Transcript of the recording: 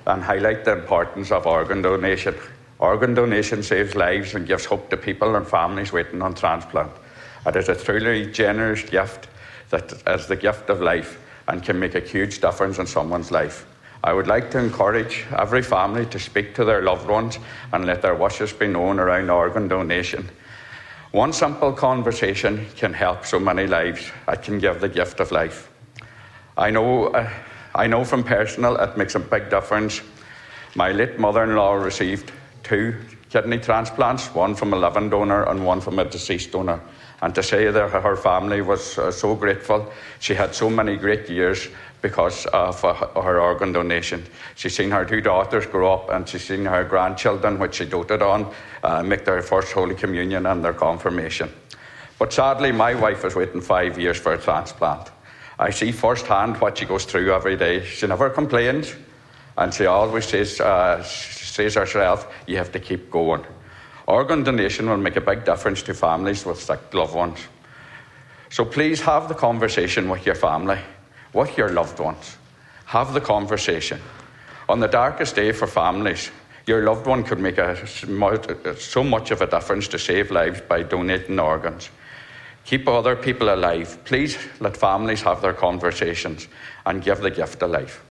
and highlight the importance of organ donation. Organ donation saves lives and gives hope to people and families waiting on transplant. It is a truly generous gift that is the gift of life and can make a huge difference in someone's life. I would like to encourage every family to speak to their loved ones and let their wishes be known around organ donation. One simple conversation can help so many lives. It can give the gift of life. I know from personal it makes a big difference. My late mother-in-law received 2 kidney transplants, one from a living donor and one from a deceased donor. And to say that her family was so grateful, she had so many great years because of her organ donation. She's seen her 2 daughters grow up, and she's seen her grandchildren, which she doted on, make their first Holy Communion and their confirmation. But sadly, my wife is waiting 5 years for a transplant. I see firsthand what she goes through every day. She never complains, and she always says herself, you have to keep going. Organ donation will make a big difference to families with sick loved ones. So please have the conversation with your family, with your loved ones. Have the conversation. On the darkest day for families, your loved one could make so much of a difference to save lives by donating organs. Keep other people alive. Please let families have their conversations and give the gift of life.